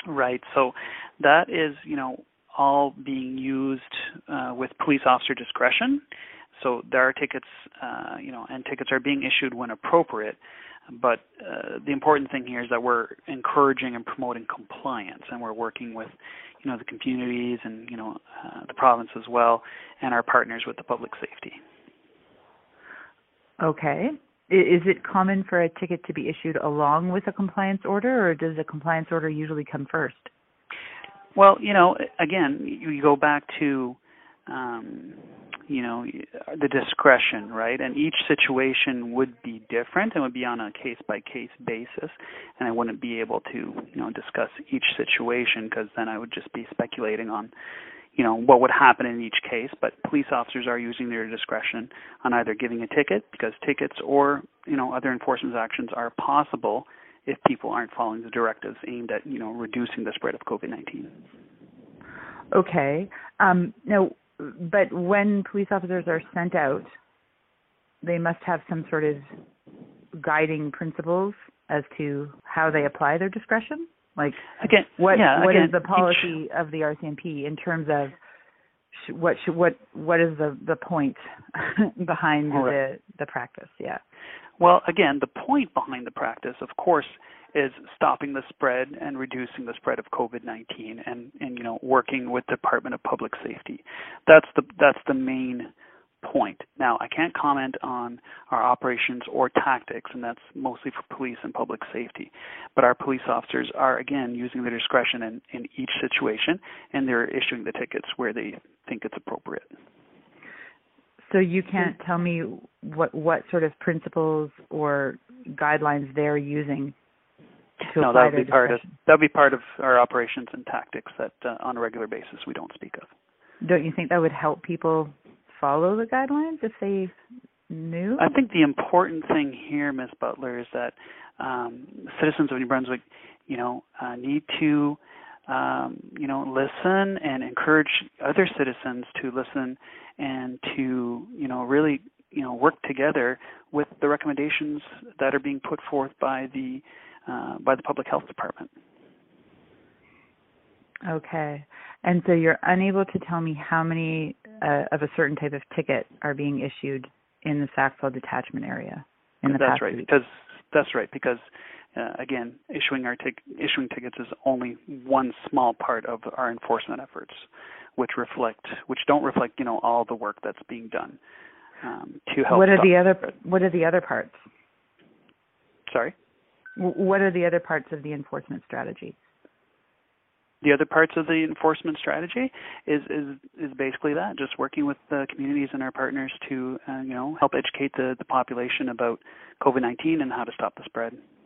Right. So that is, all being used with police officer discretion. So there are tickets, and tickets are being issued when appropriate. But the important thing here is that we're encouraging and promoting compliance, and we're working with, the communities and, the province as well, and our partners with the public safety. Okay. Is it common for a ticket to be issued along with a compliance order, or does a compliance order usually come first? Well, again, you go back to, the discretion, right? And each situation would be different and would be on a case-by-case basis. And I wouldn't be able to, discuss each situation because then I would just be speculating on, what would happen in each case. But police officers are using their discretion on either giving a ticket, because tickets or, other enforcement actions are possible if people aren't following the directives aimed at, reducing the spread of COVID-19. Okay. Now, but when police officers are sent out, they must have some sort of guiding principles as to how they apply their discretion? Like, what is the policy of the RCMP in terms of what is the point behind the practice? Yeah. Well, again, the point behind the practice, of course, is stopping the spread and reducing the spread of COVID-19, and working with the Department of Public Safety. That's the main point. Now, I can't comment on our operations or tactics, and that's mostly for police and public safety. But our police officers are, again, using their discretion in each situation, and they're issuing the tickets where they think it's appropriate. So you can't tell me what sort of principles or guidelines they're using to apply their discretion? That would be part of our operations and tactics that on a regular basis we don't speak of. Don't you think that would help people follow the guidelines if they knew? I think the important thing here, Ms. Butler, is that citizens of New Brunswick, need to, listen and encourage other citizens to listen and to, really, work together with the recommendations that are being put forth by the Public Health Department. Okay. And so you're unable to tell me how many of a certain type of ticket are being issued in the Sackville detachment area in the past week? That's right, because again, issuing tickets is only one small part of our enforcement efforts, which don't reflect all the work that's being done to help. What are the other parts? Sorry? What are the other parts of the enforcement strategy? The other parts of the enforcement strategy is basically that, just working with the communities and our partners to help educate the population about COVID-19 and how to stop the spread.